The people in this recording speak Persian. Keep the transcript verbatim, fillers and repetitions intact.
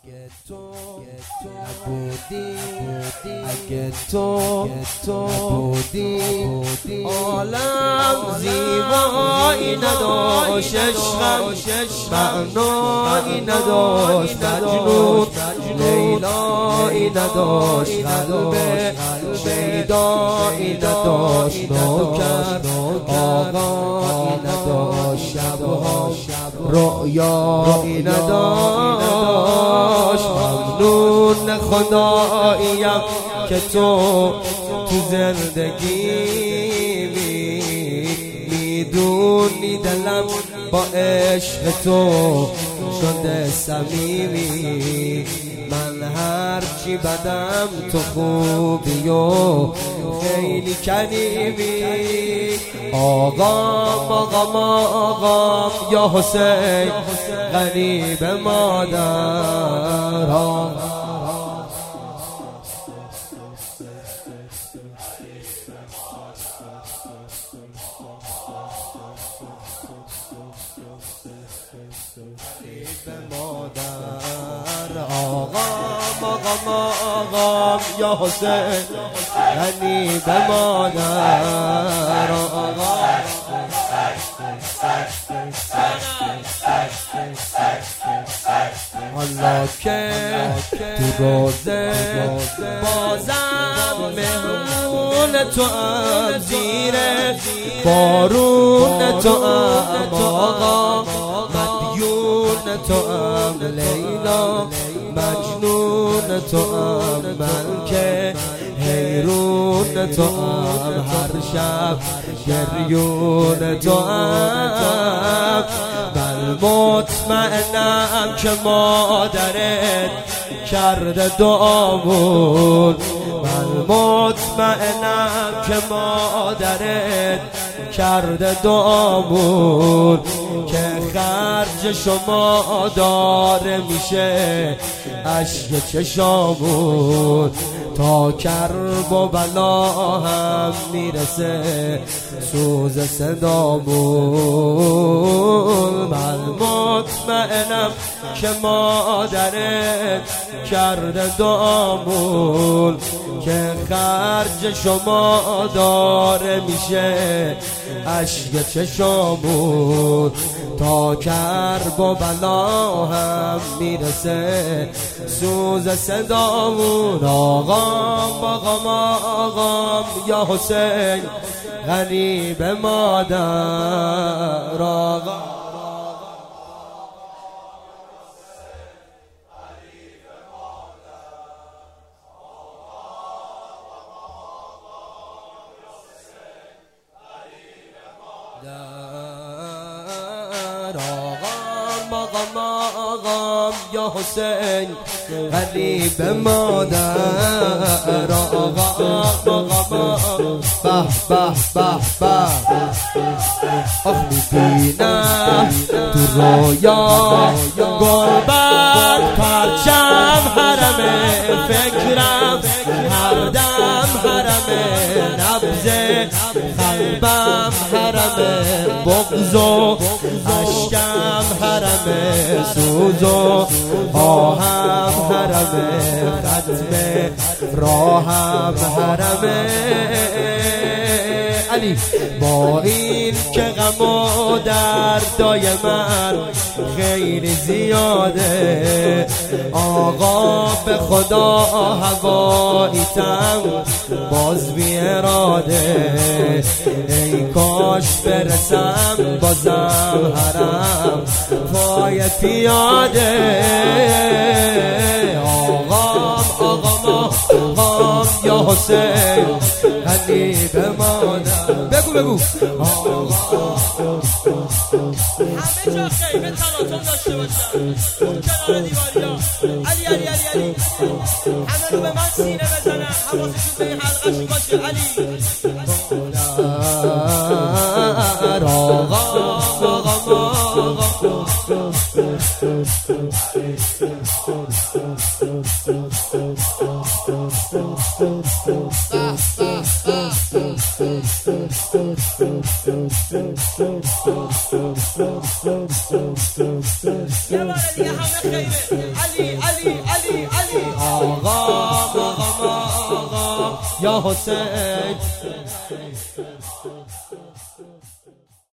اگه تو نبودی اگه تو نبودی عالم زیبایی نداشت، عشقم معنایی نداشت، مجنون لیلایی نداشت، قلب شیدایی نداشت، نوکر آقایی نداشت، شبها رؤیایی نداشت. ممنون خداییم که تو تو زندگی میدونی دلم با عشق تو شده صمیمی. من هرچی بدم تو خوبی و خیلی کریمی. آقام آقام آقام یا حسین غریب مادر، آقام آقام آقام یا حسین غریب مادر. حالا که تو روزه بازم مهمون تو ام، زیر بارون تو ام آقا، مدیون تو ام لیلا، مجنون تو ام من که حیرون تو ام، هر شب گریون تو ام. من مطمئنم که مادرت کرده دعامون، من مطمئنم که مادرت کرده دعامون، که خرج شما داره میشه اشک چشامون. تا کرب و بلا هم میرسه سوز صدامون. من مطمئنم که مادرت کرده دعامون، که خرج شما داره میشه اشک چشامون. تا کرب و بلا هم میرسه سوز صدامون. آقام آقام آقام یا حسین غریب مادر، آقا آقام آقام یا حسین غریب مادر. آقا آقا به به به به آخ میبینم تو رویا گلبرگ پرچم حرمه، فکرم هر دم حرمه، نبض قلبم حرمه، بغض و اشکم حرمه، سوز و آهم حرمه، ختم راهم حرمه. علی با این که غم و دردای من خیلی زیاده، آقا به خدا هواییتم باز بی اراده. ای کاش برسم بازم حرم پای پیاده. آقام آقام آقام یا حسین غریب مادر. بگو بگو همه جا خیمه تلاطم داشته باشم اون کنار دیواریا. علی علی علی علی همه رو به من سینه بزنن، حواسشون به این حلقشون باشه. علی آقا آقا یه بار دیگه همه خیره. علی علی یا حسین